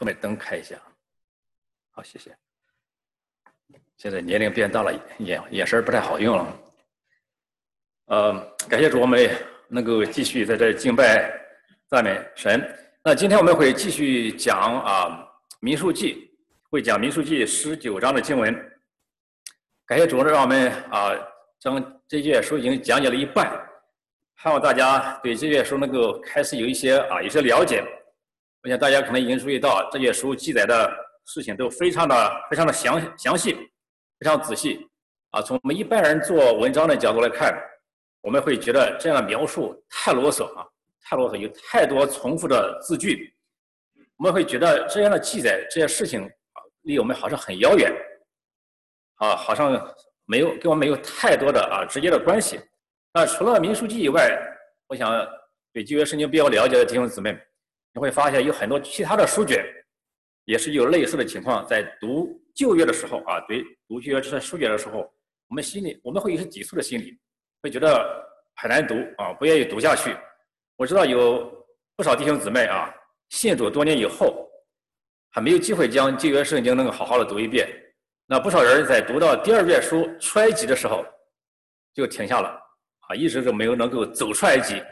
把灯开一下。好，谢谢。现在年龄变大了，眼神不太好用了。感谢主，我们能够继续在这敬拜赞美神。那今天我们会继续讲民数记，会讲民数记19章的经文。感谢主，让我们将这卷书已经讲解了一半，盼望大家对这卷书能够开始有一些了解。我想大家可能已经注意到，这卷书记载的事情都非常的详细，非常仔细。从我们一般人做文章的角度来看，我们会觉得这样的描述太啰嗦太啰嗦，有太多重复的字句。我们会觉得这样的记载，这些事情离我们好像很遥远，好像跟我们没有太多的直接的关系。那除了民数记以外，我想对旧约圣经比较了解的弟兄姊妹，你会发现有很多其他的书卷也是有类似的情况。在读旧约的时候对读旧约这些书卷的时候，我们会有些抵触的心理，会觉得很难读不愿意读下去。我知道有不少弟兄姊妹信主多年以后，还没有机会将旧约圣经能够好好的读一遍。那不少人在读到第二卷书出埃及的时候就停下了一直都没有能够走出埃及。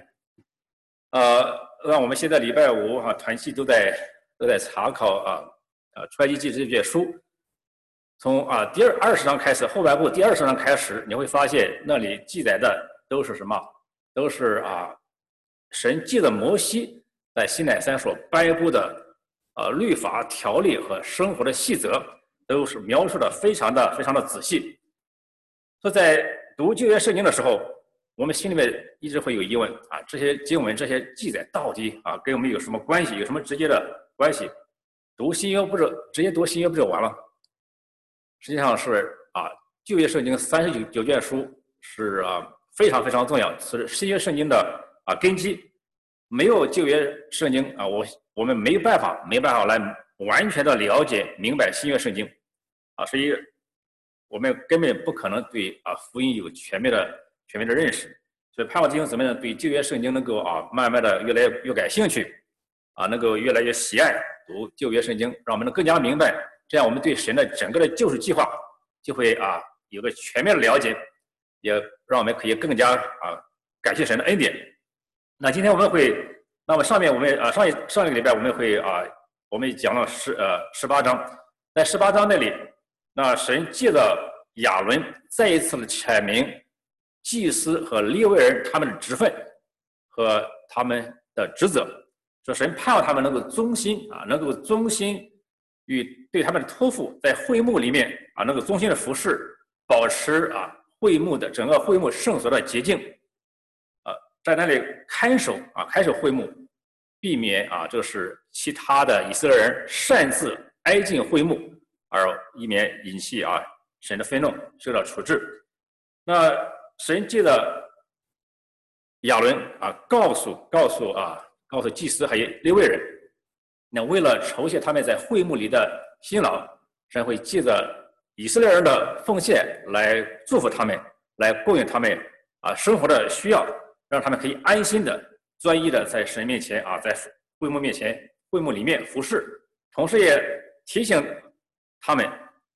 让我们现在礼拜五团契都在查考出埃及记这卷书。从第20章开始，后半部第20章开始，你会发现那里记载的都是什么？都是神借着摩西在西乃山所颁布的律法条例和生活的细则，都是描述的非常的仔细。所以在读旧约圣经的时候，我们心里面一直会有疑问这些经文这些记载到底跟我们有什么关系，有什么直接的关系？读新约直接读新约不就完了？实际上是旧约圣经39卷书是非常重要，是新约圣经的根基。没有旧约圣经我们没办法来完全的了解明白新约圣经所以我们根本不可能对福音有全面的认识。所以盼望弟兄姊妹呢，对旧约圣经能够慢慢的越来越感兴趣能够越来越喜爱读旧约圣经，让我们能更加明白，这样我们对神的整个的救赎计划就会有个全面的了解，也让我们可以更加感谢神的恩典。那今天我们会，那么上面我们上一个礼拜我们讲了18章，在18章那里，那神借着亚伦再一次的阐明祭司和利未人他们的职分和他们的职责，说神盼望他们能够忠心与对他们的托付，在会幕里面能够忠心的服侍，保持整个会幕圣所的洁净，在那里看守会幕，避免就是其他的以色列人擅自挨近会幕，而以免引起神的愤怒，受到处置。那神借着亚伦告诉祭司还有利未人，那为了酬谢他们在会幕里的辛劳，神会借着以色列人的奉献来祝福他们，来供应他们生活的需要，让他们可以安心的专一的在神面前在会幕里面服侍。同时也提醒他们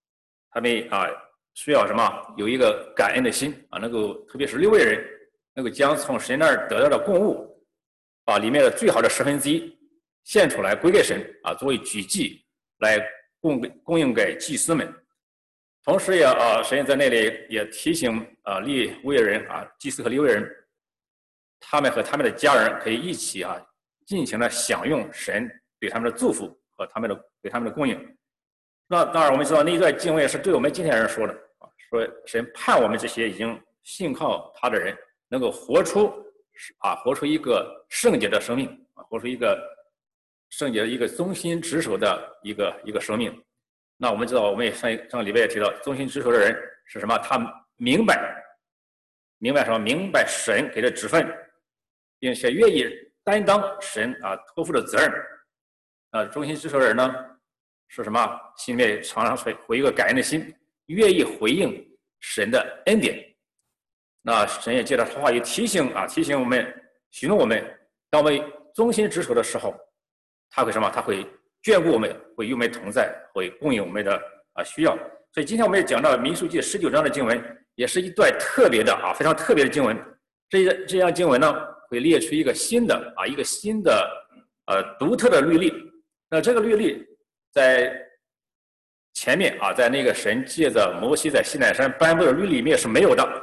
需要什么？有一个感恩的心能够特别是利未人能够将从神那儿得到的供物把里面的最好的1/10献出来归给神作为举祭来供应给祭司们。同时也神在那里也提醒利未人祭司和利未人，他们和他们的家人可以一起尽情的享用神对他们的祝福和对他们的供应。那当然我们知道那一段经文也是对我们今天人说的说神盼我们这些已经信靠他的人能够活出一个圣洁的生命活出一个圣洁的一个忠心职守的一个生命。那我们知道我们上个礼拜也提到，忠心职守的人是什么？他明白什么？明白神给的职分，并且愿意担当神托付的责任。忠心职守的人呢是什么？心里面常常会有一个感恩的心，愿意回应神的恩典。那神也借着他话语提醒我们，许诺我们，当我们忠心职守的时候，他会什么？他会眷顾我们，会与我们同在，会供应我们的需要。所以今天我们也讲到民数记19章的经文，也是一段特别的非常特别的经文。这样经文呢，会列出一个新的独特的律例。那这个律例在前面在那个神借着摩西在西奈山颁布的律例里面是没有的。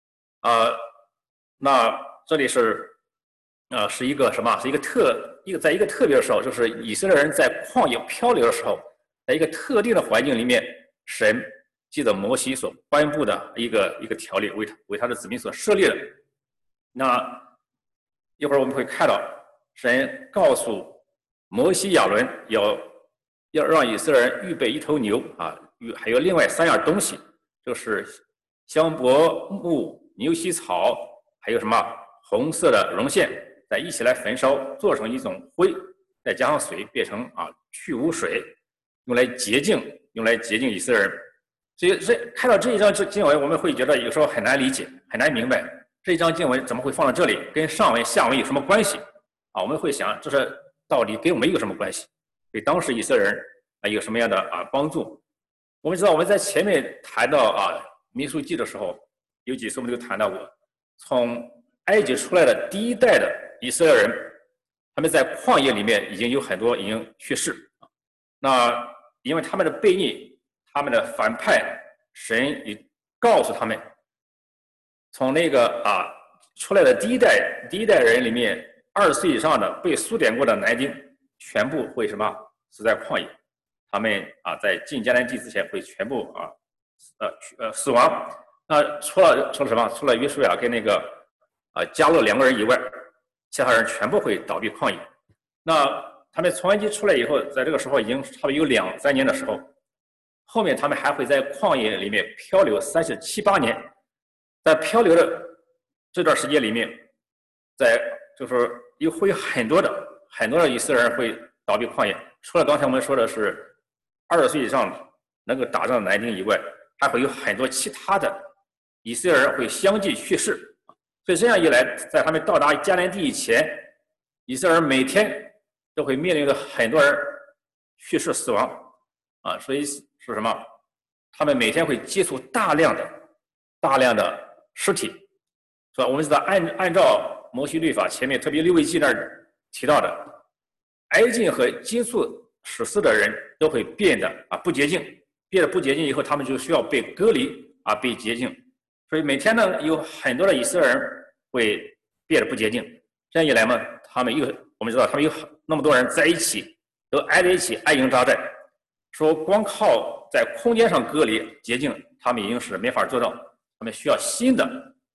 那这里是一个什么？是在一个特别的时候，就是以色列人在旷野漂流的时候，在一个特定的环境里面，神借着摩西所颁布的一个条例，为他的子民所设立的。那一会儿我们会看到，神告诉摩西亚伦要让以色列人预备一头牛还有另外3样东西，就是香柏木、牛膝草，还有什么红色的绒线，再一起来焚烧，做成一种灰，再加上水，变成去污水，用来洁净以色列人。所以看到这一章经文，我们会觉得有时候很难理解，很难明白这一章经文怎么会放到这里，跟上文下文有什么关系我们会想，这是到底跟我们有什么关系？对当时以色列人有什么样的帮助？我们知道我们在前面谈到民数记的时候，有几次我们就谈到过，从埃及出来的第一代的以色列人，他们在旷野里面已经有很多已经去世。那因为他们的悖逆，他们的反叛，神也告诉他们，从那个出来的第一代人里面，20岁以上的被苏点过的男丁，全部会什么死在旷野。他们在进迦南地之前会全部死亡。那除了什么？除了约书亚跟那个迦勒2个人以外，其他人全部会倒闭旷野。那他们从埃及出来以后，在这个时候已经差不多有2、3年的时候，后面他们还会在旷野里面漂流37、8年。在漂流的这段时间里面，就是会有很多的以色列人会倒闭旷野。除了刚才我们说的是20岁以上能够打仗的男丁以外，还会有很多其他的以色列人会相继去世。所以这样一来，在他们到达迦南地以前，以色列人每天都会面临着很多人去世死亡所以是什么？他们每天会接触大量的尸体，是吧？我们知道按照摩西律法前面特别利未记那儿提到的，挨近和接触死尸的人都会变得不洁净，变得不洁净以后，他们就需要被隔离被洁净。所以每天呢，有很多的以色列人会变得不洁净。这样一来嘛，我们知道他们有那么多人在一起，都挨在一起，安营扎寨。说光靠在空间上隔离洁净，他们已经是没法做到。他们需要新的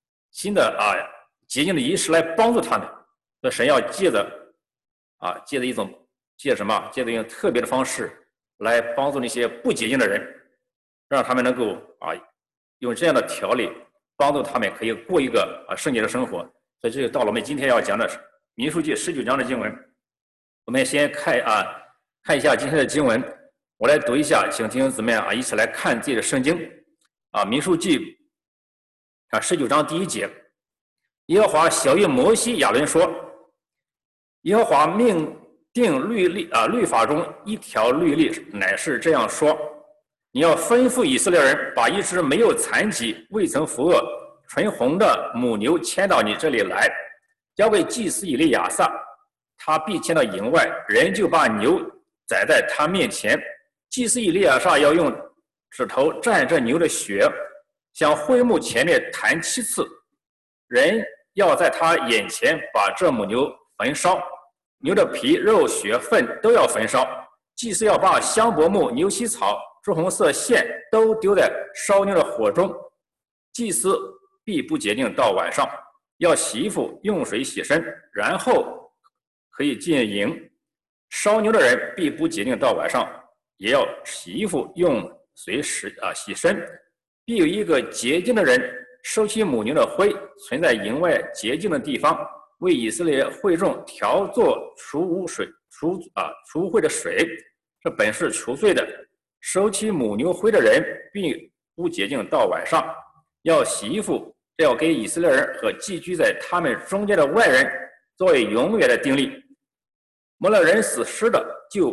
洁净的仪式来帮助他们。所以神要借着一种特别的方式来帮助那些不洁净的人，让他们能够用这样的条例帮助他们可以过一个圣洁的生活。所以这就到了我们今天要讲的民数记19章的经文。我们先看一下今天的经文，我来读一下，请弟兄姊妹一起来看自己的圣经民数记19章第1节，耶和华晓谕摩西亚伦说，耶和华命定律法中一条律例，乃是这样说：你要吩咐以色列人把一只没有残疾、未曾伏恶、纯红的母牛牵到你这里来，交给祭司以利亚撒，他必牵到营外，人就把牛宰在他面前。祭司以利亚撒要用指头蘸这牛的血，向会幕前面弹7次，人要在他眼前把这母牛焚烧，牛的皮、肉、血、粪都要焚烧。祭司要把香柏木、牛膝草、朱红色线都丢在烧牛的火中。祭司必不洁净到晚上，要洗衣服，用水洗身，然后可以进营。烧牛的人必不洁净到晚上，也要洗衣服，用水洗身。必有一个洁净的人收起母牛的灰，存在营外洁净的地方，为以色列会众调作除污秽的水，这本是除罪的。收起母牛灰的人并不洁净到晚上，要洗衣服，这要给以色列人和寄居在他们中间的外人作为永远的定例。摸了人死尸的，就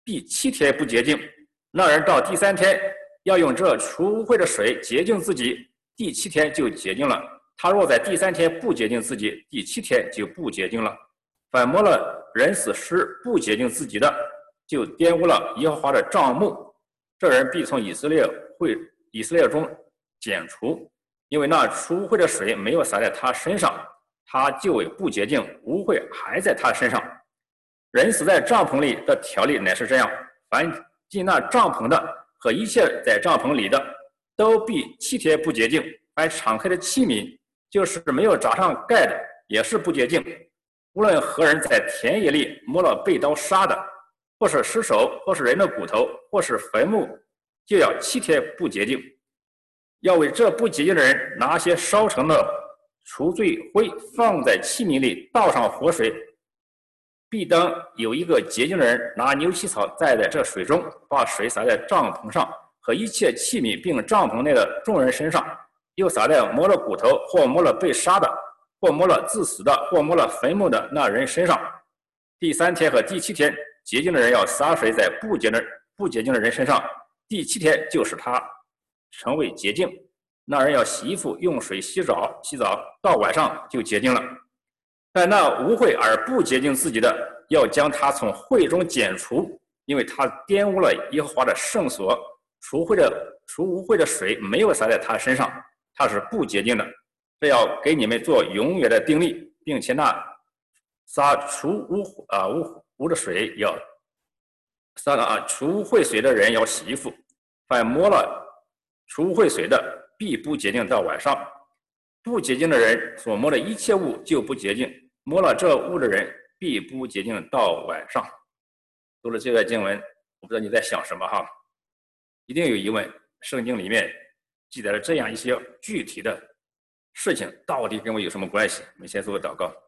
第7天不洁净，那人到第3天要用这除污秽的水洁净自己，第7天就洁净了。他若在第3天不洁净自己，第7天就不洁净了。反摸了人死尸不洁净自己的，就玷污了耶和华的帐幕，这人必从以色列中剪除，因为那除污秽的水没有洒在他身上，他就为不洁净，污秽还在他身上。人死在帐篷里的条例乃是这样：凡进那帐篷的和一切在帐篷里的，都必7天不洁净。凡敞开的器皿，就是没有扎上盖的，也是不洁净。无论何人在田野里摸了被刀杀的，或是尸首，或是人的骨头，或是坟墓，就要7天不洁净。要为这不洁净的人拿些烧成的除罪灰放在器皿里，倒上活水，必当有一个洁净的人拿牛膝草栽在这水中，把水洒在帐篷上和一切器皿，并帐篷内的众人身上，又洒在摸了骨头或摸了被杀的，或摸了致死的，或摸了坟墓的那人身上。第3天和第7天，洁净的人要洒水在不洁净的人身上，第7天就使他成为洁净。那人要洗衣服，用水洗澡，到晚上就洁净了。但那污秽而不洁净自己的，要将他从会中剪除，因为他玷污了耶和华的圣所，除污秽的水没有洒在他身上，他是不洁净的。这要给你们做永远的定例，并且那洒除污的水要除污秽水的人要洗衣服，凡摸了除污秽水的，必不洁净到晚上。不洁净的人所摸的一切物就不洁净，摸了这物的人必不洁净到晚上。读了这段经文，我不知道你在想什么哈，一定有疑问。圣经里面记载了这样一些具体的事情，到底跟我有什么关系？我们先做个祷告。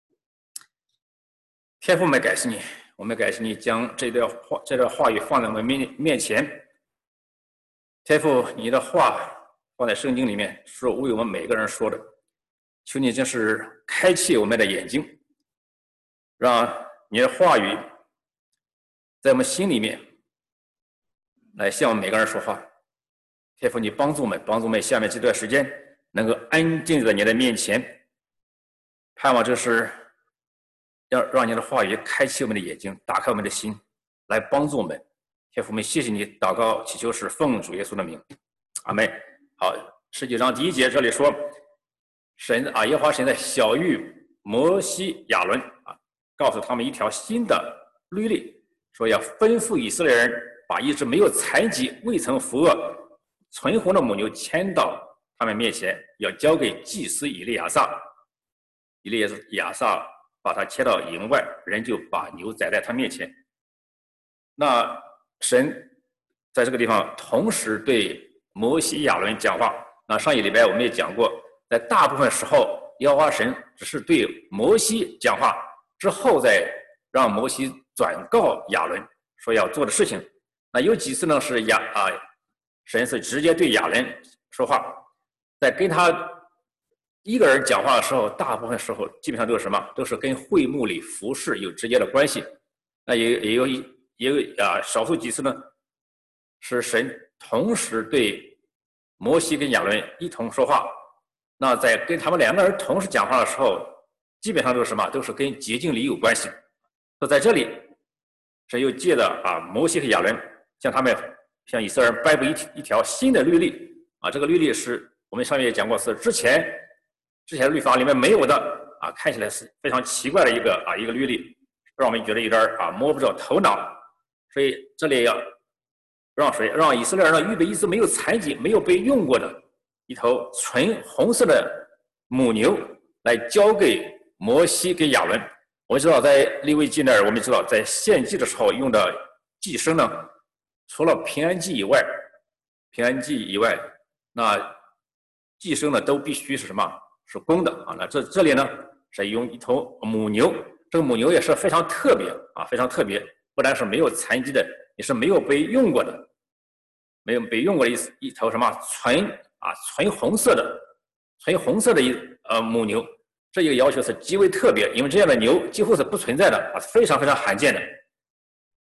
天父，我们感谢你，我们感谢你将这段话语放在我们面前。天父，你的话放在圣经里面，是为我们每个人说的。求你真是开启我们的眼睛，让你的话语在我们心里面来向我们每个人说话。天父，你帮助我们下面这段时间能够安静在你的面前，盼望这是要让你的话语开启我们的眼睛，打开我们的心，来帮助我们。天父，我们谢谢你，祷告祈求是奉主耶稣的名，阿们。好，19章第1节这里说，耶和华神在晓谕摩西亚伦告诉他们一条新的律例，说要吩咐以色列人把一只没有残疾、未曾伏恶、存活的母牛牵到他们面前，要交给祭司以利亚撒。以利亚撒把他牵到营外，人就把牛宰在他面前。那神在这个地方同时对摩西亚伦讲话。那上一礼拜我们也讲过，在大部分时候耶和华神只是对摩西讲话，之后再让摩西转告亚伦说要做的事情。那有几次呢是神是直接对亚伦说话，在跟他一个人讲话的时候，大部分时候基本上都是什么？都是跟会幕里服侍有直接的关系。那也有少数几次呢，是神同时对摩西跟亚伦一同说话。那在跟他们两个人同时讲话的时候，基本上都是什么？都是跟洁净礼有关系。那在这里，神又借着摩西和亚伦向以色列人颁布一条新的律例这个律例是我们上面也讲过，是之前的律法里面没有的看起来是非常奇怪的一个律例，让我们觉得有点摸不着头脑。所以这里要让以色列人呢预备一只没有残疾、没有被用过的一头纯红色的母牛，来交给摩西跟亚伦。我们知道在利未记那儿，我们知道在献祭的时候用的祭牲呢，除了平安祭以外，那祭牲呢都必须是什么？是公的那这里呢是用一头母牛，这个母牛也是非常特别非常特别，不但是没有残疾的，也是没有被用过的，一头什么纯红色的母牛。这一个要求是极为特别，因为这样的牛几乎是不存在的非常非常罕见的。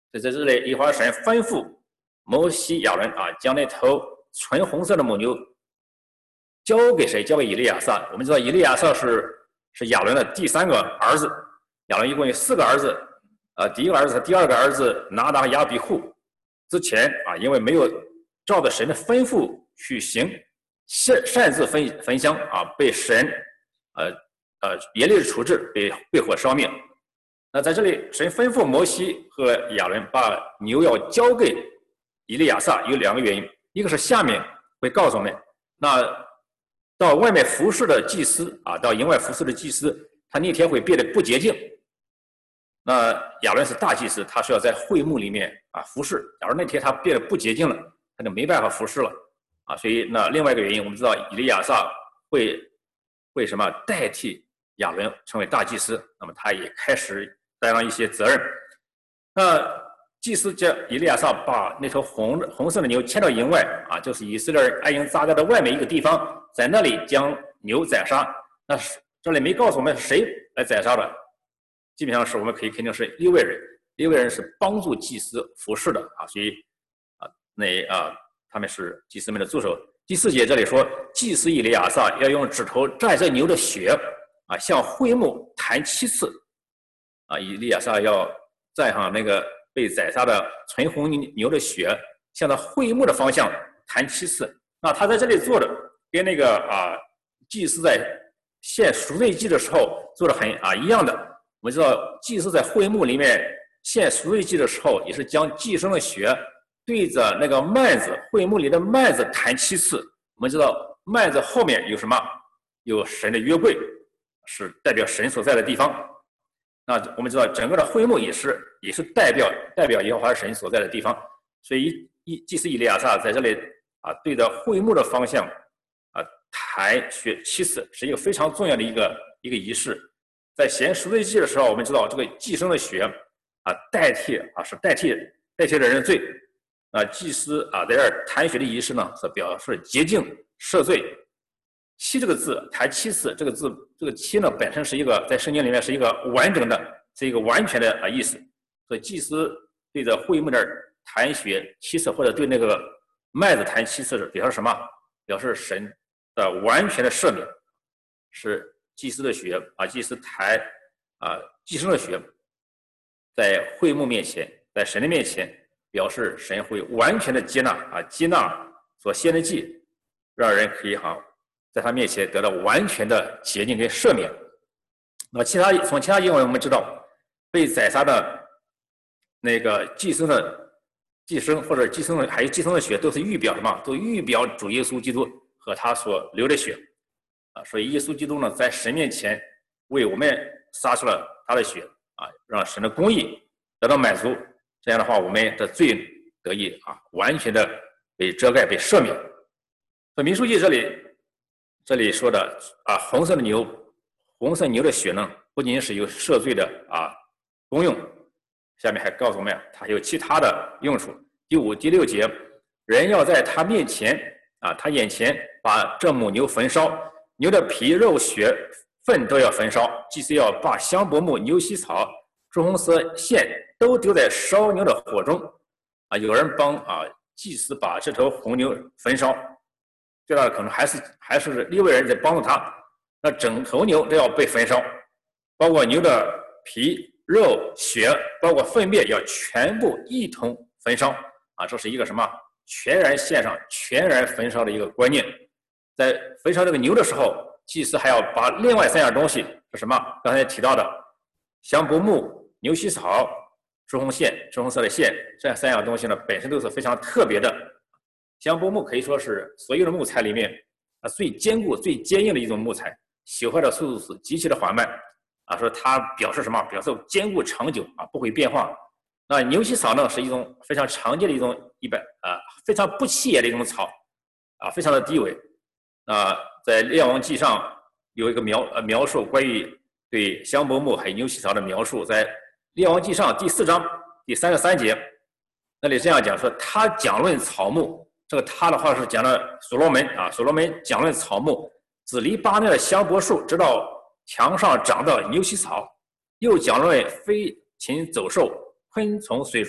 在这里，耶和华神吩咐摩西亚伦将那头纯红色的母牛交给谁？交给以利亚撒。我们知道以利亚撒是亚伦的第3个儿子，亚伦一共有4个儿子，第一个儿子和第2个儿子拿达和亚比户之前因为没有照着神的吩咐去行，擅自焚香被神严厉的处置，被火烧灭。那在这里，神吩咐摩西和亚伦把牛要交给以利亚撒，有2个原因，一个是下面会告诉我们，那到外面服侍的祭司到营外服侍的祭司，他那天会变得不洁净。那亚伦是大祭司，他是要在会幕里面服侍。假如那天他变得不洁净了，他就没办法服侍了所以那另外一个原因，我们知道以利亚撒会什么代替亚伦成为大祭司，那么他也开始担当一些责任。那祭司叫以利亚撒把那头红色的牛牵到营外就是以色列人安营扎寨的外面一个地方，在那里将牛宰杀。那这里没告诉我们谁来宰杀的，基本上是我们可以肯定是利未人。利未人是帮助祭司服侍的所以他们是祭司们的助手。第4节这里说，祭司以利亚撒要用指头蘸着牛的血向会幕弹7次以利亚撒要蘸上那个被宰杀的纯红牛的血，向着会幕的方向弹7次。那他在这里做的跟那个祭司在献赎罪祭的时候做的很一样的。我们知道祭司在会幕里面献赎罪祭的时候，也是将祭牲的血对着那个幔子，会幕里的幔子弹7次。我们知道幔子后面有什么？有神的约柜，是代表神所在的地方。那我们知道整个的会幕也是代表耶和华神所在的地方。所以祭司以利亚撒在这里对着会幕的方向弹血7次，是一个非常重要的一个仪式。在献赎罪祭的时候，我们知道这个祭牲的血代替了人的罪。祭司在这儿弹血的仪式呢，是表示洁净赦罪。7这个字弹7次，这个7呢本身是一个在圣经里面是一个完整的，是一个完全的意思。所以祭司对着会幕那儿弹血7次，或者对那个幔子弹7次，表示什么？表示神的完全的赦免，是祭司的血祭司弹祭牲的血，在会幕面前，在神的面前，表示神会完全的接纳所献的祭，让人可以在他面前得到完全的洁净跟赦免。那么从其他经文我们知道，被宰杀的那个祭牲或者还有祭牲的血，都是预表什么？都预表主耶稣基督和他所流的血所以耶稣基督呢，在神面前为我们撒出了他的血让神的公义得到满足。这样的话，我们的罪得以完全的被遮盖、被赦免。所以民数记这里说的红色牛的血呢，不仅是有赦罪的功用，下面还告诉我们它有其他的用处。第5、第6节，人要在他面前他眼前把这母牛焚烧，牛的皮、肉、血、粪都要焚烧。祭司要把香柏木、牛膝草、朱红色线都丢在烧牛的火中有人帮祭司把这头红牛焚烧，最大的可能还是利未人在帮助他。那整头牛都要被焚烧，包括牛的皮、肉、血，包括粪便，要全部一同焚烧这是一个什么？全然献上、全然焚烧的一个观念。在焚烧这个牛的时候，祭司还要把另外3样东西是什么？刚才提到的香柏木、牛膝草、朱红色的线，这3样东西呢，本身都是非常特别的。香柏木可以说是所有的木材里面最坚固、最坚硬的一种木材，朽坏的速度是极其的缓慢说它表示什么？表示坚固长久不会变化。那牛膝草呢，是一种非常常见的一种非常不起眼的一种草非常的低微。在列王记上有一个描述关于对香柏木还有牛膝草的描述，在列王记上第4章第33节，那里这样讲说，他讲论草木，这个他的话是讲了所罗门所罗门讲论草木，自黎巴嫩的香柏树直到墙上长的牛膝草，又讲论飞禽走兽、昆虫水族，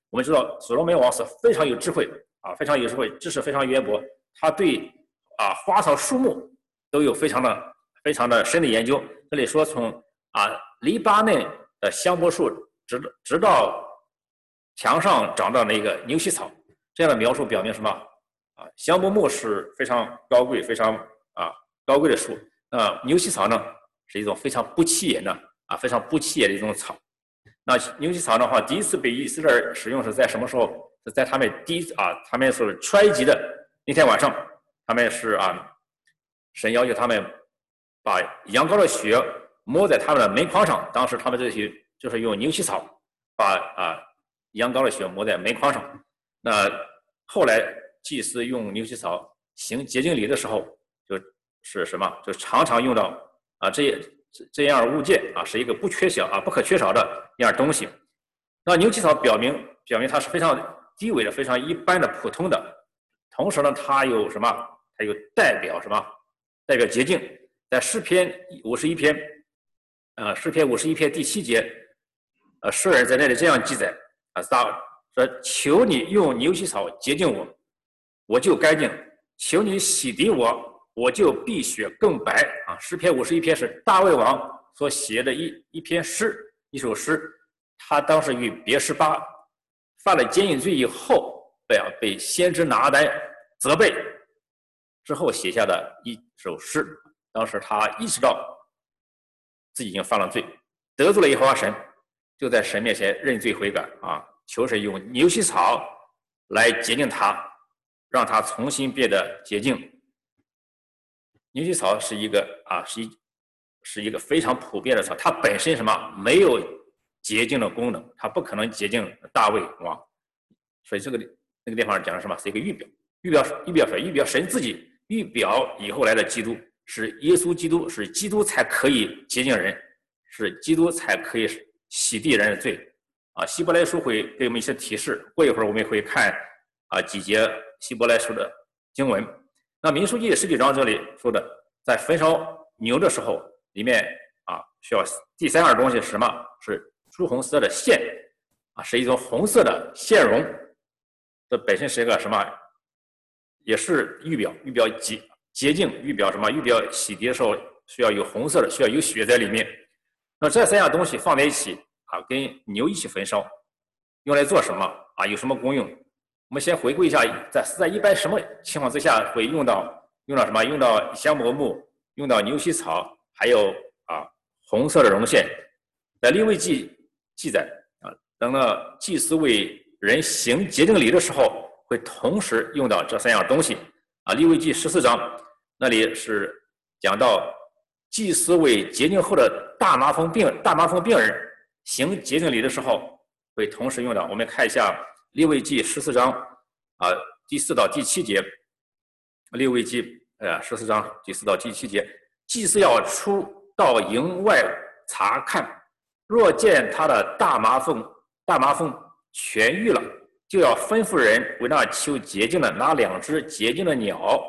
我们知道所罗门王是非常有智慧啊，非常有智慧，知识非常渊博，他对花草树木都有非常的深的研究。这里说从黎巴嫩的香柏树直到墙上长的那个牛膝草，这样的描述表明什么？香柏木是非常高贵、非常高贵的树。牛膝草呢是一种非常不起眼的非常不起眼的一种草。那牛膝草的话，第一次被以色列人使用是在什么时候？是在他们他们是出埃及的那天晚上，他们是神要求他们把羊羔的血抹在他们的门框上。当时他们这些就是用牛膝草把羊羔的血抹在门框上。那后来祭司用牛膝草行洁净礼的时候，就是什么？就常常用到这样物件是一个不可缺少的一样东西。那牛膝草表明它是非常低微的、非常一般的、普通的。同时呢，它有什么？它有代表什么？代表洁净。在诗篇51篇，诗篇51篇第7节，诗人在那里这样记载说：求你用牛膝草洁净我，我就干净；求你洗涤我，我就碧血更白。诗篇51篇是大卫王所写的一首诗。他当时与别是巴犯了奸淫罪以后，被先知拿单责备之后写下的一首诗。当时他意识到自己已经犯了罪，得罪了耶和华神，就在神面前认罪悔改求神用牛膝草来洁净他，让他重新变得洁净。牛膝草是一个非常普遍的草，它本身什么没有洁净的功能，它不可能洁净大卫王。所以那个地方讲的什么？是一个预表神自己预表以后来的基督，是耶稣基督，是基督才可以洁净人，是基督才可以洗涤人的罪。希伯来书会给我们一些提示，过一会儿我们会看几节希伯来书的经文。那民数记19章这里说的，在焚烧牛的时候，里面需要第3样东西是什么？是朱红色的线是一种红色的线绒。这本身是一个什么？也是预表洁净，预表什么？预表洗涤的时候需要有红色的，需要有血在里面。那这3样东西放在一起跟牛一起焚烧，用来做什么有什么功用？我们先回顾一下，在一般什么情况之下会用到什么？用到香柏木，用到牛膝草，还有红色的绒线。在利未记记载等到祭司为人行洁净礼的时候，会同时用到这3样东西利未记14章那里是讲到祭司为洁净后的大麻风病人行洁净礼的时候，会同时用到。我们看一下利未记14章第4到第7节。利未记14章第4到第7节，祭司要出到营外查看，若见他的大麻风痊愈了，就要吩咐人为那求洁净的拿2只洁净的鸟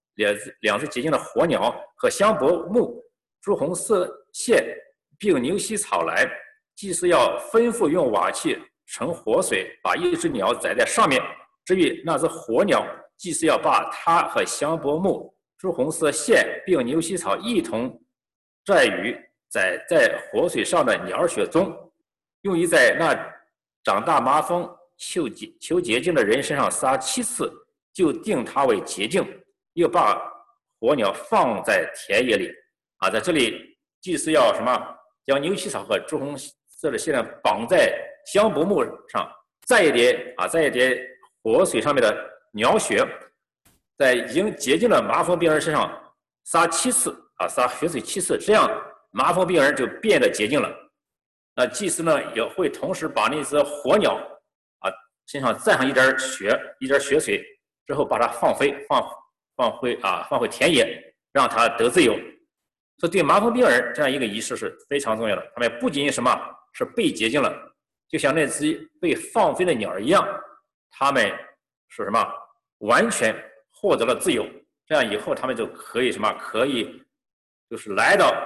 ，2只洁净的活鸟和香柏木、朱红色线并牛膝草来。祭司要吩咐用瓦器盛活水，把1只鸟宰在上面。至于那只活鸟，祭司要把它和香柏木、朱红色线并牛膝草一同蘸于宰在活水上的鸟血中，用于在那长大麻风求洁净的人身上撒7次，就定他为洁净。又把活鸟放在田野里在这里祭司要什么？将牛膝草和朱红色的线绑在香柏木上，再一点活水上面的鸟血，在已经洁净的麻风病人身上撒7次撒血水7次，这样麻风病人就变得洁净了。那祭司呢也会同时把那只活鸟身上蘸上一点血水之后，把它放回田野，让它得自由。所以对麻风病人这样一个仪式是非常重要的。他们不仅仅什么是被洁净了，就像那只被放飞的鸟一样，他们是什么完全获得了自由。这样以后他们就可以什么？可以就是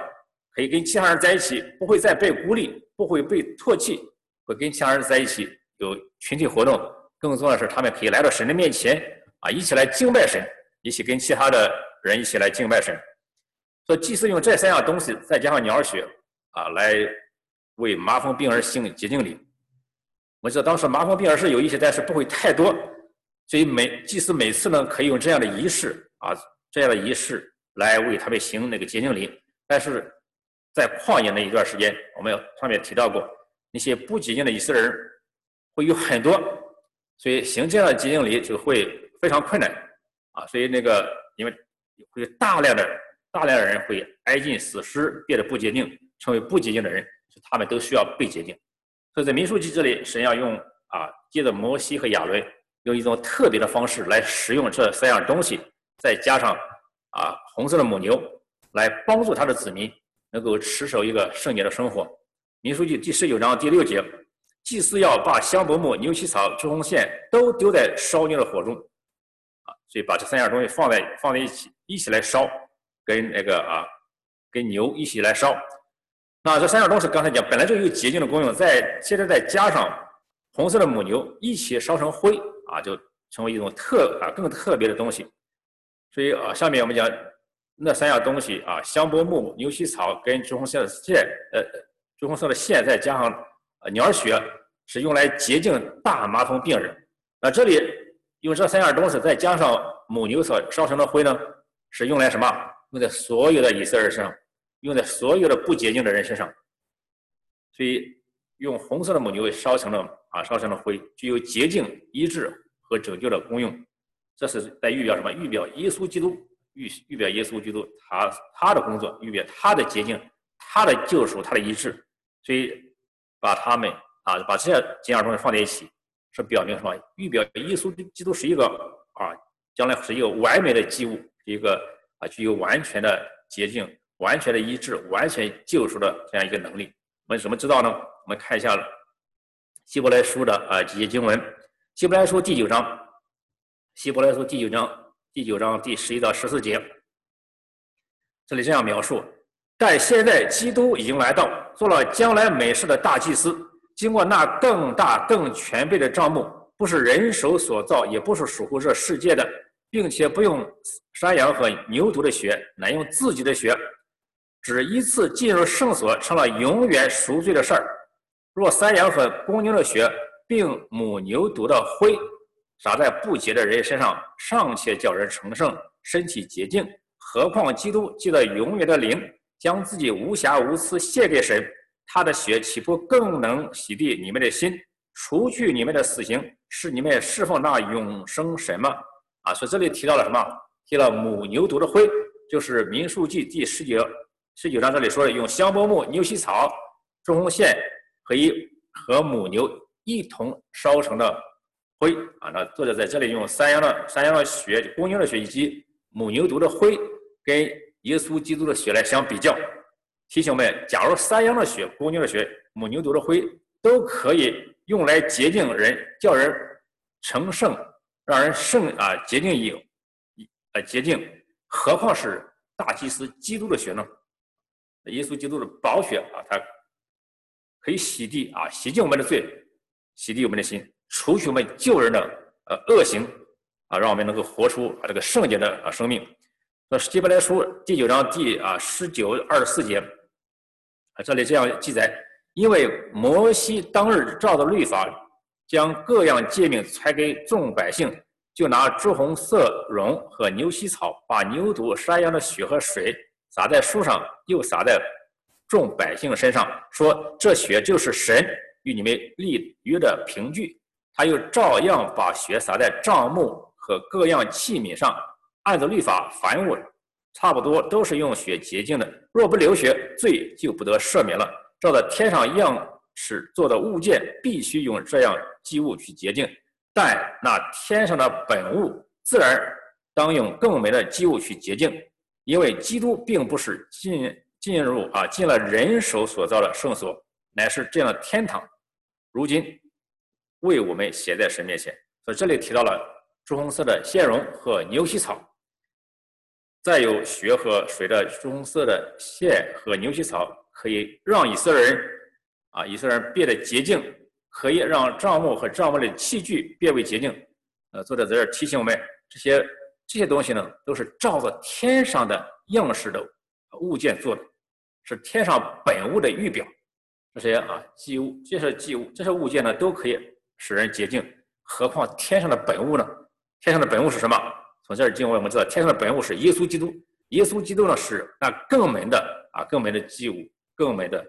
可以跟其他人在一起，不会再被孤立，不会被唾弃，会跟其他人在一起有群体活动，更重要的是他们可以来到神的面前啊，一起来敬拜神，一起跟其他的人一起来敬拜神。所以祭司用这3样东西，再加上鸟血啊，来为麻风病人行洁净礼。我知道当时麻风病人是有一些，但是不会太多，所以祭司每次呢可以用这样的仪式啊，这样的仪式来为他们行那个洁净礼。但是在旷野那一段时间，我们上面提到过，那些不洁净的以色列人会有很多，所以行这样的洁净礼就会非常困难啊。所以因为会有大量的人会挨尽死尸，变得不洁净，成为不洁净的人，他们都需要被洁净。所以在民数记这里，神要用借着摩西和亚伦，用一种特别的方式来使用这3样东西，再加上红色的母牛，来帮助他的子民能够持守一个圣洁的生活。民数记第19章第6节，祭司要把香柏木、牛膝草、朱红线都丢在烧牛的火中所以把这3样东西放在一起来烧，跟牛一起来烧。那这3样东西刚才讲本来就有洁净的功用，现在再加上红色的母牛一起烧成灰就成为一种更特别的东西。所以下面我们讲那3样东西香柏木、牛膝草跟朱红色的线，再加上鸟血，是用来洁净大麻风病人。那这里用这3样东西，再加上母牛所烧成的灰呢，是用来什么？用在所有的以色列人身上，用在所有的不洁净的人身上。所以用红色的母牛烧成了灰，具有洁净、医治和拯救的功用。这是在预表什么？预表耶稣基督，预表耶稣基督他的工作，预表他的洁净、他的救赎、他的医治。所以把这几样东西放在一起，是表明什么？预表耶稣基督是一个将来是一个完美的祭物，一个具有完全的洁净、完全的医治、完全救赎的这样一个能力。我们怎么知道呢？我们看一下希伯来书的几节经文。希伯来书第9章第11到14节，这里这样描述：但现在基督已经来到，做了将来美事的大祭司，经过那更大更全备的帐幕，不是人手所造，也不是属乎这世界的，并且不用山羊和牛犊的血，乃用自己的血，只一次进入圣所，成了永远赎罪的事儿。若山羊和公牛的血，并母牛犊的灰，洒在不洁的人身上，尚且叫人成圣，身体洁净，何况基督借着永远的灵，将自己无瑕无疵献给神，他的血岂不更能洗涤你们的心，除去你们的死刑，使你们侍奉那永生神吗？所以这里提到了什么？提了母牛犊的灰，就是民数记第19章这里说的，用香柏木、牛膝草、朱红线和母牛一同烧成的灰那作者在这里用山羊的血、公牛的血以及母牛犊的灰跟耶稣基督的血来相比较，提醒我们，假如山羊的血、公牛的血、母牛犊的灰都可以用来洁净人，叫人成圣，让人洁净，何况是大祭司基督的血呢？耶稣基督的宝血它可以洗涤洗净我们的罪，洗涤我们的心，除去我们旧人的恶行让我们能够活出这个圣洁的生命。希伯来书第9章第19、24节这里这样记载：因为摩西当日照着律法，将各样诫命传给众百姓，就拿朱红色绒和牛膝草，把牛犊、山羊的血和水洒在树上，又洒在众百姓身上，说这血就是神与你们立约的凭据。他又照样把血洒在帐幕和各样器皿上，按照律法，凡物差不多都是用血洁净的，若不流血，罪就不得赦免了。照着天上样式做的物件，必须用这样祭物去洁净，但那天上的本物自然当用更美的祭物去洁净，因为基督并不是进了人手所造的圣所，乃是这样的天堂，如今为我们写在神面前。所以这里提到了朱红色的线绒和牛膝草，再有血和水的朱红色的线和牛膝草，可以让以色列人变得洁净， 可以让帐幕和帐幕的器具变为洁净。作者在这儿提醒我们，这些东西呢，都是照着天上的样式的物件做的，是天上本物的预表。这些祭物，这些祭物，这些物件呢，都可以使人洁净，何况天上的本物呢？天上的本物是什么？从这儿经文我们知道，天上的本物是耶稣基督。耶稣基督呢，是那更美的祭物，更美的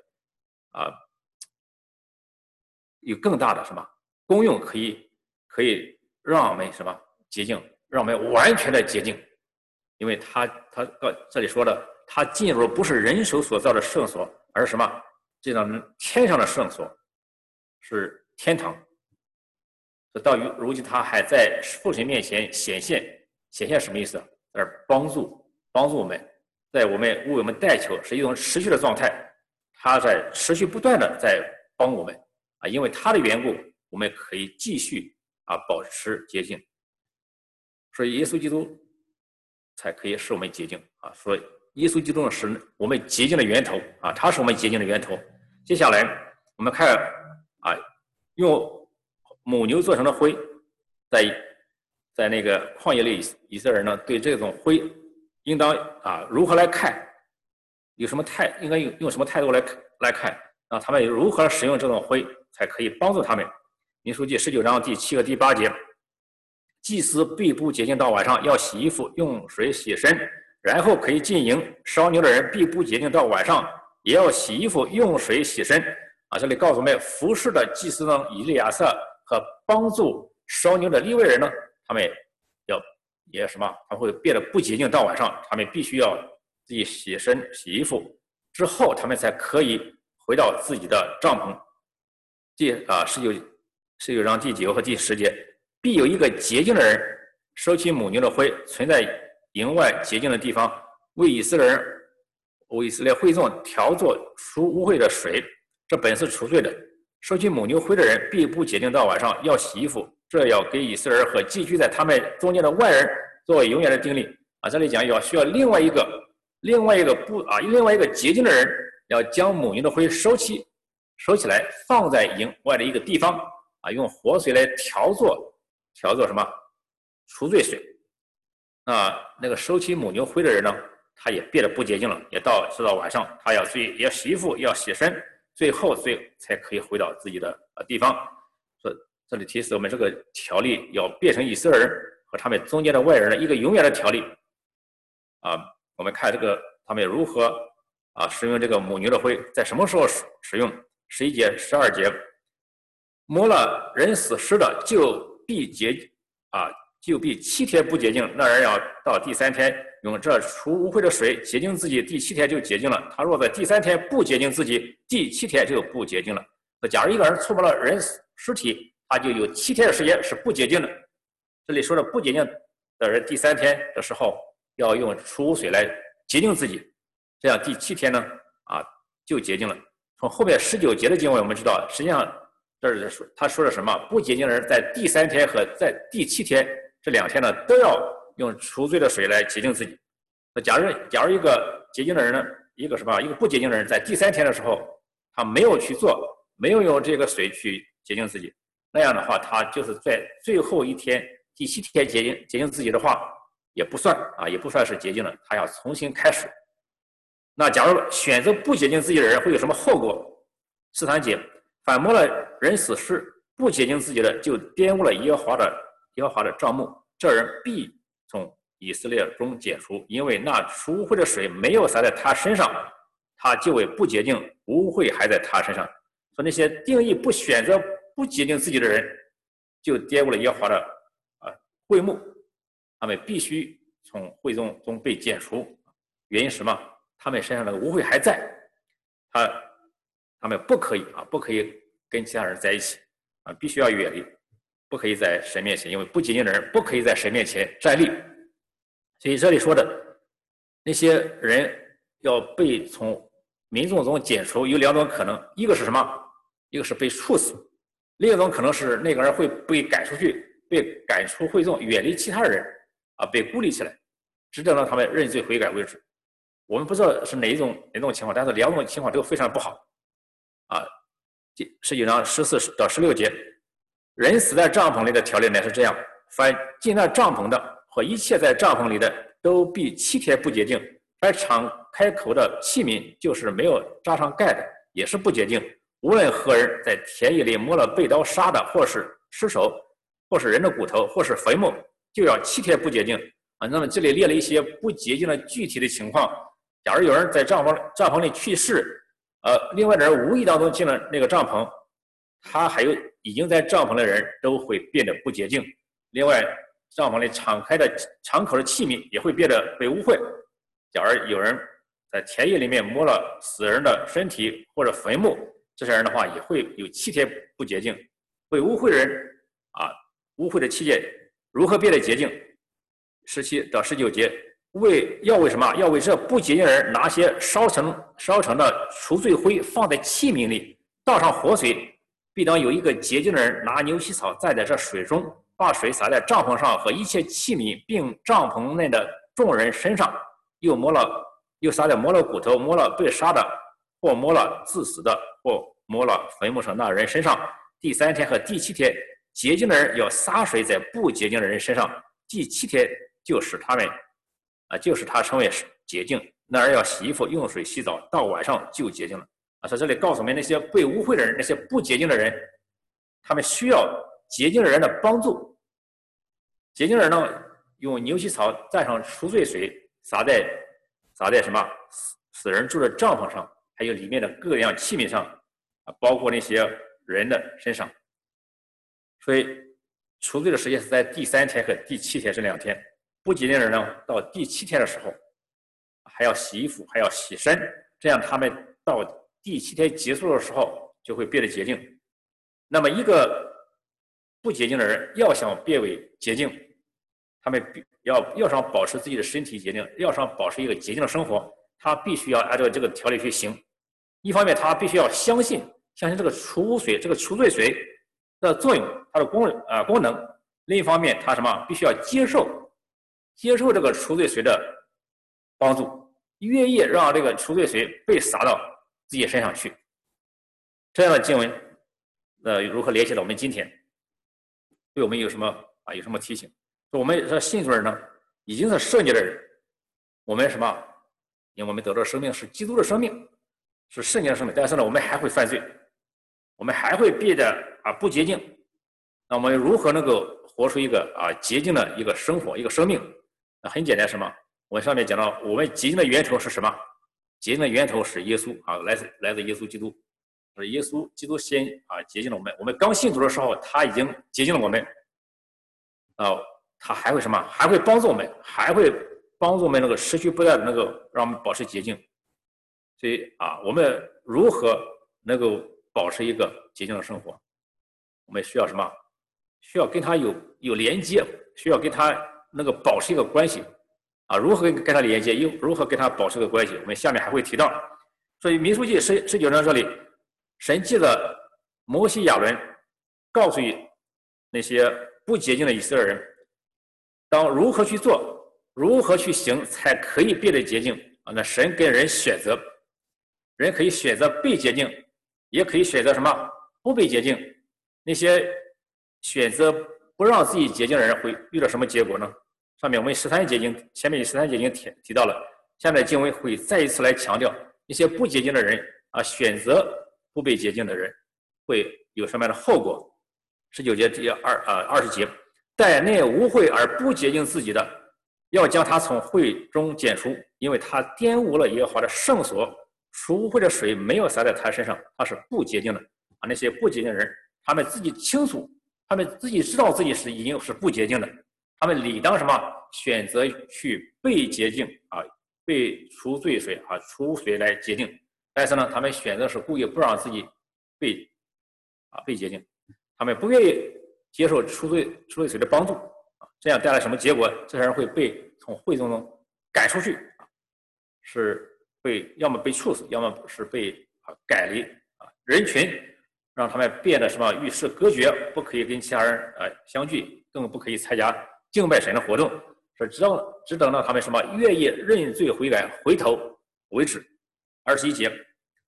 有更大的什么功用，可以让我们什么洁净，让我们完全的洁净。因为他这里说的，他进入不是人手所造的圣所，而是什么？这种天上的圣所，是天堂。到如今他还在父神面前显现什么意思？在帮助我们，在为我们代求，是一种持续的状态。他在持续不断的在帮我们因为他的缘故，我们可以继续保持洁净。所以耶稣基督才可以使我们洁净所以耶稣基督是我们洁净的源头他是我们洁净的源头。接下来我们看用母牛做成的灰，在那个旷野里，以色列人呢对这种灰应当如何来看，应该用什么态度来看他们如何使用这种灰才可以帮助他们。民数记19章第7和第8节，祭司必不洁净到晚上，要洗衣服，用水洗身，然后可以进营。烧牛的人必不洁净到晚上，也要洗衣服，用水洗身。这里告诉我们，服侍的祭司呢，以利亚撒和帮助烧牛的利未人呢，他们他们会变得不洁净到晚上，他们必须要自己洗身洗衣服之后，他们才可以回到自己的帐篷。19章第9和第10节，必有一个洁净的人收起母牛的灰，存在营外洁净的地方，为以色列会众调作除污秽的水，这本是除罪的。收起母牛灰的人必不洁净到晚上，要洗衣服，这要给以色列人和寄居在他们中间的外人作为永远的定例。这里讲需要另外一个洁净的人，要将母牛的灰收起来，放在营外的一个地方用活水来调作什么除罪水。那个收起母牛灰的人呢，他也变得不洁净了，直到晚上，他要洗衣服，要洗身，最后才可以回到自己的地方。所以这里提示我们，这个条例要变成以色列人和他们中间的外人的一个永远的条例。我们看他们如何使用这个母牛的灰，在什么时候使用？11节、12节，摸了人死尸的，就必7天不洁净，那人要到第3天用这除污秽的水洁净自己，第7天就洁净了。他若在第3天不洁净自己，第7天就不洁净了。假如一个人触摸了人尸体，他就有7天的时间是不洁净的。这里说的不洁净的人，第3天的时候要用除污水来洁净自己，这样第7天呢就洁净了。从后面19节的经文我们知道，实际上这是他说的什么？不洁净的人在第3天和在第7天这2天呢，都要用除罪的水来洁净自己。假如一个洁净的人呢，一个不洁净的人，在第3天的时候，他没有用这个水去洁净自己，那样的话，他就是在最后一天第7天洁净自己的话，也不算是洁净了，他要重新开始。那假如选择不洁净自己的人会有什么后果？13节，反摸了人死尸，不洁净自己的，就玷污了耶和华的帐幕，这人必从以色列中解除，因为那除污秽的水没有洒在他身上，他就为不洁净，污秽还在他身上。说那些定义不选择不洁净自己的人，就玷污了耶和华的会幕，他们必须从会中被剪除。原因是什么？他们身上的污秽还在，他们不可以跟其他人在一起必须要远离，不可以在神面前，因为不洁净的人不可以在神面前站立。所以这里说的那些人要被从民众中剪除，有2种可能，一个是什么？一个是被处死，另一种可能是那个人会被赶出去，被赶出会众，远离其他人被孤立起来，直到让他们认罪悔改为止。我们不知道是哪种情况，但是2种情况都非常不好 19章14到16节，人死在帐篷里的条例乃是这样：凡进那帐篷的和一切在帐篷里的，都必7天不洁净；凡敞开口的器皿，就是没有扎上盖的，也是不洁净。无论何人在田野里摸了被刀杀的，或是尸首，或是人的骨头，或是坟墓，就要7天不洁净。那么这里列了一些不洁净的具体的情况。假如有人在帐篷里去世，另外的人无意当中进了那个帐篷，他还有已经在帐篷的人都会变得不洁净。另外，帐篷里敞口的器皿也会变得被污秽。假如有人在田野里面摸了死人的身体或者坟墓，这些人的话也会有7天不洁净。被污秽的人污秽的器械如何变得洁净？17到19节，要为什么？要为这不洁净的人拿些烧成的除罪灰放在器皿里，倒上活水，必当有一个洁净的人拿牛膝草蘸在这水中，把水洒在帐篷上和一切器皿，并帐篷内的众人身上，又洒在摸了骨头、摸了被杀的，或摸了致死的，或摸了坟墓上那人身上。第3天和第7天，洁净的人要洒水在不洁净的人身上。第7天就是他成为洁净，那人要洗衣服，用水洗澡，到晚上就洁净了。在这里告诉我们，那些被污秽的人，那些不洁净的人，他们需要洁净的人的帮助。洁净的人呢，用牛膝草蘸上除罪水，洒在什么死人住的帐篷上，还有里面的各样器皿上，包括那些人的身上。所以除罪的时间是在第3天和第7天这2天。不洁净的人呢，到第7天的时候，还要洗衣服，还要洗身，这样他们到第7天结束的时候就会变得洁净。那么一个不洁净的人要想变为洁净，他们要想保持自己的身体洁净，要想保持一个洁净的生活，他必须要按照这个条例去行。一方面，他必须要相信这个除罪水的作用，它的功能；另一方面，他必须要接受这个除罪水的帮助，愿意让这个除罪水被洒到自己身上去。这样的经文，如何联系到我们今天？对我们有什么提醒？我们这信主人呢，已经是圣洁的人，我们因为我们得到的生命是基督的生命，是圣洁的生命，但是呢，我们还会犯罪，我们还会变得不洁净。那我们如何能够活出一个洁净的一个生活，一个生命？很简单，我们上面讲到，我们洁净的源头是什么？洁净的源头是耶稣来自耶稣基督，是耶稣基督先洁净了我们。我们刚信主的时候，他已经洁净了我们，他还会还会帮助我们，那个持续不断的让我们保持洁净。所以我们如何能够保持一个洁净的生活？我们需要需要跟他有连接，需要跟他能够保持一个关系如何跟他连接，又如何跟他保持一个关系？我们下面还会提到。所以民数记19章这里，神借着摩西亚伦告诉那些不洁净的以色列人，当如何去做，如何去行才可以变得洁净那神给人选择，人可以选择被洁净，也可以选择不被洁净。那些选择不让自己洁净的人会遇到什么结果呢？上面我们前面13节已经提到了，下面的经文会再一次来强调一些不洁净的人选择不被洁净的人会有什么样的后果。19节第20节，但那污秽而不洁净自己的，要将他从会中剪除，因为他玷污了耶和华的圣所，除污秽的水没有洒在他身上，他是不洁净的那些不洁净的人，他们自己清楚，他们自己知道自己已经是不洁净的，他们理当选择去被洁净被除罪水除水来洁净。但是呢，他们选择是故意不让自己被洁净，他们不愿意接受除罪水的帮助这样带来什么结果？这些人会被从会中赶出去是要么被处死，要么是被赶离人群，让他们变得与世隔绝，不可以跟其他人相聚，更不可以参加敬拜神的活动，是只等到他们愿意认罪悔改回头为止。21节，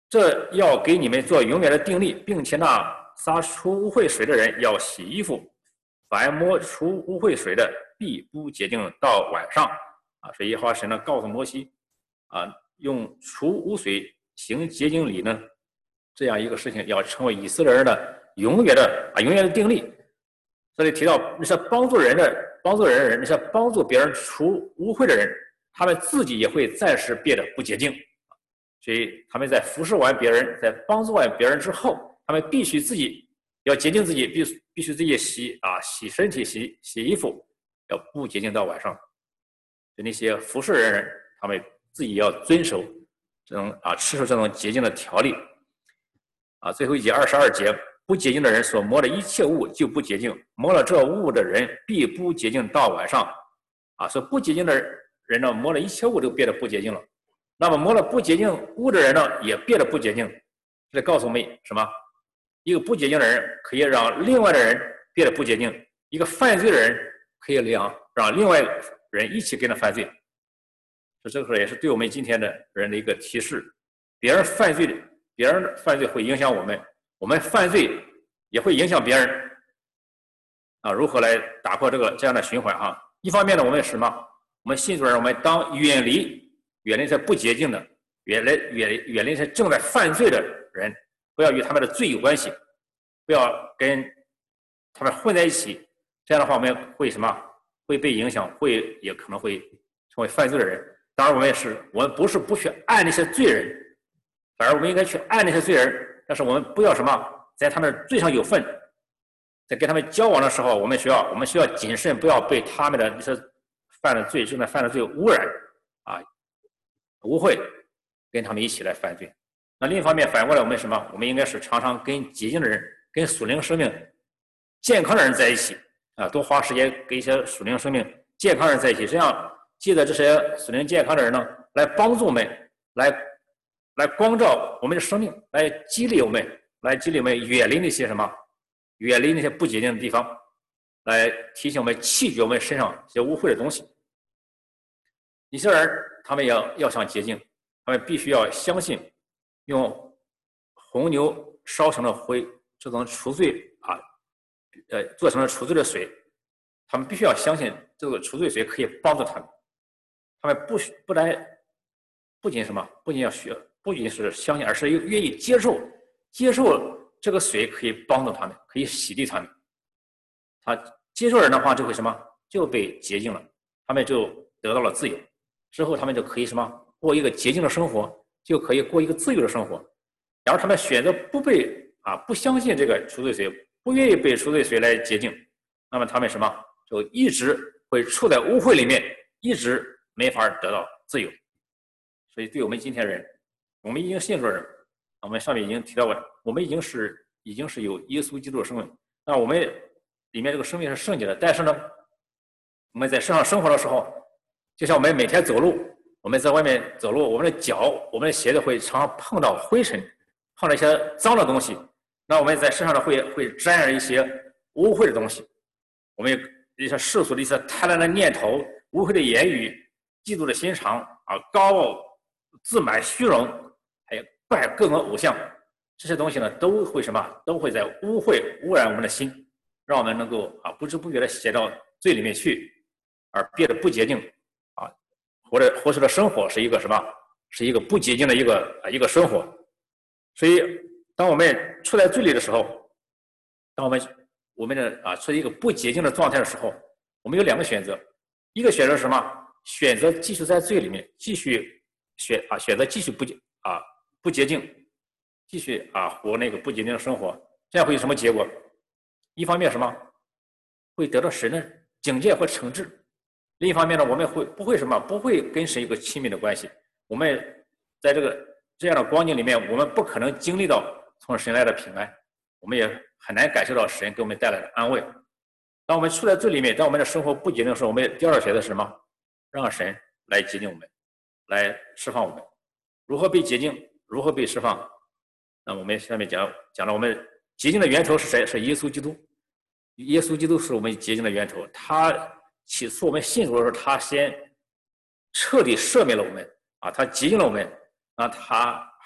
这要给你们做永远的定例，并且那撒出污秽水的人要洗衣服，凡摸出污秽水的必不洁净到晚上。所以耶和华神呢告诉摩西，用除污水行洁净礼呢，这样一个事情要成为以色列人的永远的定例。这里提到那些帮助人的人，那些帮助别人除污秽的人，他们自己也会暂时变得不洁净。所以他们在服侍完别人，在帮助完别人之后，他们必须自己要洁净自己，必须自己洗身体、洗衣服，要不洁净到晚上。就那些服侍人，他们自己要遵守这种持守这种洁净的条例。最后一节22节，不洁净的人所摸的一切物就不洁净，摸了这物的人必不洁净到晚上。所以不洁净的人呢，摸了一切物都变得不洁净了。那么摸了不洁净物的人呢，也变得不洁净。这告诉我们什么？一个不洁净的人可以让另外的人变得不洁净，一个犯罪的人可以让另外人一起跟他犯罪。这个也是对我们今天的人的一个提示。别人犯罪会影响我们，我们犯罪也会影响别人。如何来打破这样的循环？一方面呢，我们什么？我们信主人，我们当远离那些不洁净的，远离那些正在犯罪的人，不要与他们的罪有关系，不要跟他们混在一起。这样的话，我们会什么？会被影响，也可能会成为犯罪的人。当然，我们不是不去爱那些罪人，反而我们应该去爱那些罪人。但是我们不要什么，在他们的罪上有份，在跟他们交往的时候，我们需要谨慎，不要被他们的那些正在犯的罪污染污秽，跟他们一起来犯罪。那另一方面，反过来我们什么？我们应该是常常跟洁净的人、跟属灵生命健康的人在一起多花时间跟一些属灵生命健康的人在一起。这样借着这些属灵健康的人呢，来帮助我们，来光照我们的生命，来激励我们远离那些什么？远离那些不洁净的地方，来提醒我们弃绝我们身上一些污秽的东西。以色列人他们要想洁净，他们必须要相信用红牛烧成了灰，这种除罪做成了除罪的水，他们必须要相信这个除罪水可以帮助他们。他们不仅是相信，而是愿意接受这个水可以帮助他们，可以洗涤他们。接受人的话就会什么？就被洁净了，他们就得到了自由。之后他们就可以什么？过一个洁净的生活，就可以过一个自由的生活。然后他们选择不相信这个除罪水，不愿意被除罪水来洁净，那么他们什么？就一直会处在污秽里面，一直没法得到自由。所以对我们今天人，我们已经信主的人，我们上面已经提到过，我们已经是有耶稣基督的生命。那我们里面这个生命是圣洁的，但是呢，我们在世上生活的时候，就像我们每天走路，我们在外面走路，我们的脚、我们的鞋子会常常碰到灰尘，碰到一些脏的东西。那我们在身上呢会沾染一些污秽的东西，我们一些世俗的一些贪婪的念头、污秽的言语、嫉妒的心肠高傲、自满、虚荣，还有拜各种偶像，这些东西呢都会什么？都会在污染我们的心，让我们能够不知不觉的陷到罪里面去，而变得不洁净活着的生活是一个什么？是一个不洁净的一个生活。所以当我们处在罪里的时候，当我们的处于一个不洁净的状态的时候，我们有两个选择。一个选择是什么？选择继续在罪里面，选择继续不洁净，继续活那个不洁净的生活。这样会有什么结果？一方面什么？会得到神的警戒和惩治。另一方面呢，我们不会跟神有个亲密的关系。我们在这样的光景里面，我们不可能经历到从神来的平安，我们也很难感受到神给我们带来的安慰。当我们处在罪里面，当我们的生活不洁净的时候，我们第二个选择是什么？让神来洁净我们，来释放我们。如何被洁净？如何被释放？那我们下面讲了，我们洁净的源头是谁？是耶稣基督。耶稣基督是我们洁净的源头。他起初我们信主的时候，他先彻底赦免了我们他洁净了我们他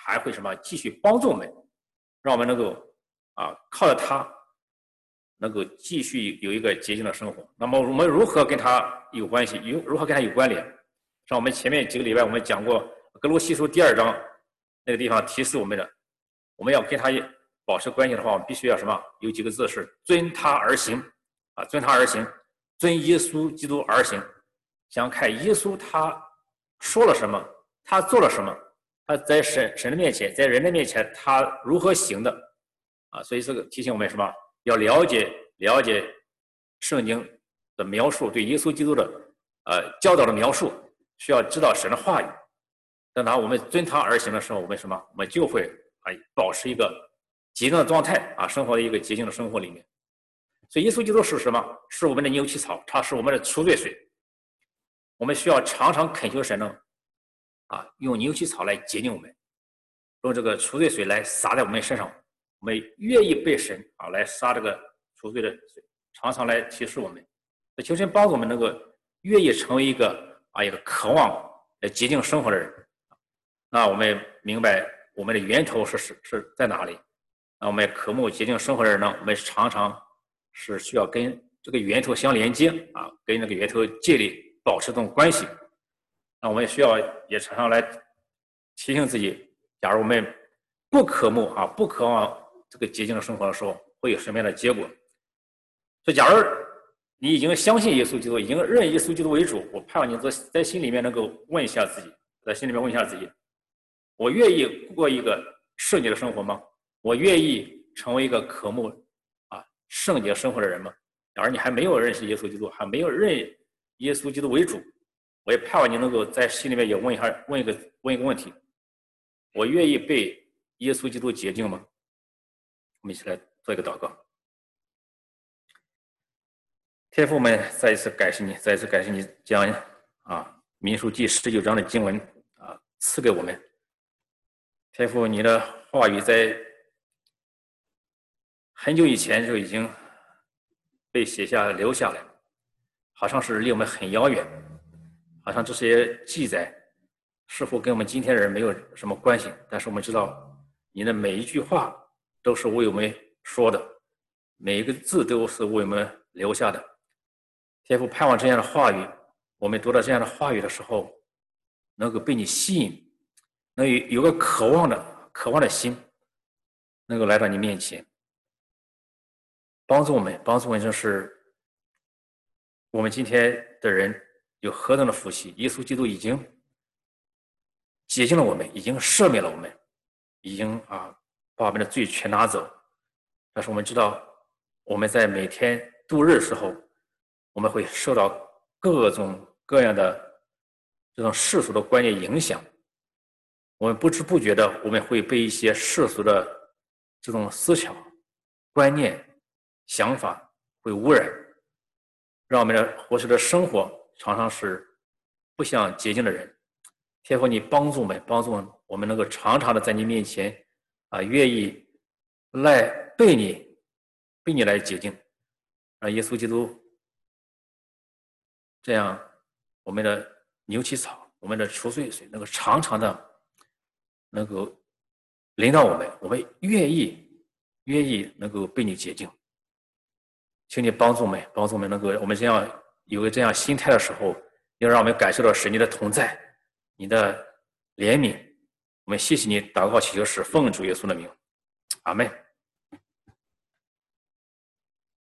还会什么继续帮助我们，让我们能够靠着它能够继续有一个洁净的生活。那么我们如何跟它有关系？如何跟它有关联？像我们前面几个礼拜我们讲过哥罗西书第2章那个地方提示我们的，我们要跟它保持关系的话，我们必须要什么？有几个字是遵他而行遵他而行，遵耶稣基督而行。想看耶稣他说了什么，他做了什么，他在神的面前，在人的面前他如何行的所以这个提醒我们什么？要了解圣经的描述，对耶稣基督的教导的描述，需要知道神的话语。当我们遵他而行的时候，我们什么？我们就会保持一个洁净的状态生活在一个洁净的生活里面。所以耶稣基督是什么？是我们的牛起草，它是我们的除罪水。我们需要常常恳求神呢用牛起草来洁净我们，用这个除罪水来洒在我们身上。我们愿意被神来洒这个除罪的水，常常来提示我们。求神帮助我们能够愿意成为一个渴望洁净生活的人。那我们明白我们的源头是在哪里？那我们渴慕洁净生活的人呢，我们常常是需要跟这个源头相连接跟那个源头建立保持这种关系。那我们需要也常常来提醒自己，假如我们不渴慕不渴望这个洁净的生活的时候，会有什么样的结果？所以假如你已经相信耶稣基督，已经认耶稣基督为主，我盼望你在心里面能够问一下自己，我愿意过一个圣洁的生活吗？我愿意成为一个渴慕圣洁生活的人吗？假如你还没有认识耶稣基督，还没有认耶稣基督为主，我也盼望你能够在心里面也问一个问题：我愿意被耶稣基督洁净吗？我们一起来做一个祷告。天父们，再一次感谢你将民数记19章的经文赐给我们。天父，你的话语在很久以前就已经被写下留下来，好像是离我们很遥远，好像这些记载似乎跟我们今天的人没有什么关系，但是我们知道你的每一句话都是为我们说的，每一个字都是为我们留下的。天父，盼望这样的话语，我们读到这样的话语的时候，能够被你吸引，能有个渴望的心，能够来到你面前，帮助我们，正是我们今天的人有何等的福气！耶稣基督已经洁净了我们，已经赦免了我们，已经把我们的罪全拿走。但是我们知道，我们在每天度日的时候，我们会受到各种各样的这种世俗的观念影响。我们不知不觉的，我们会被一些世俗的这种思想、观念、想法会污染，让我们的活着的生活常常是不像洁净的人。天父，你帮助我们能够常常的在你面前愿意来被你来洁净，让耶稣基督这样我们的牛起草，我们的除罪水能够常常的能够临到我们，我们愿意能够被你洁净。请你帮助我们能够我们这样有个这样心态的时候，要让我们感受到神你的同在，你的怜悯。我们谢谢你，祷告祈求是奉主耶稣的名，阿们。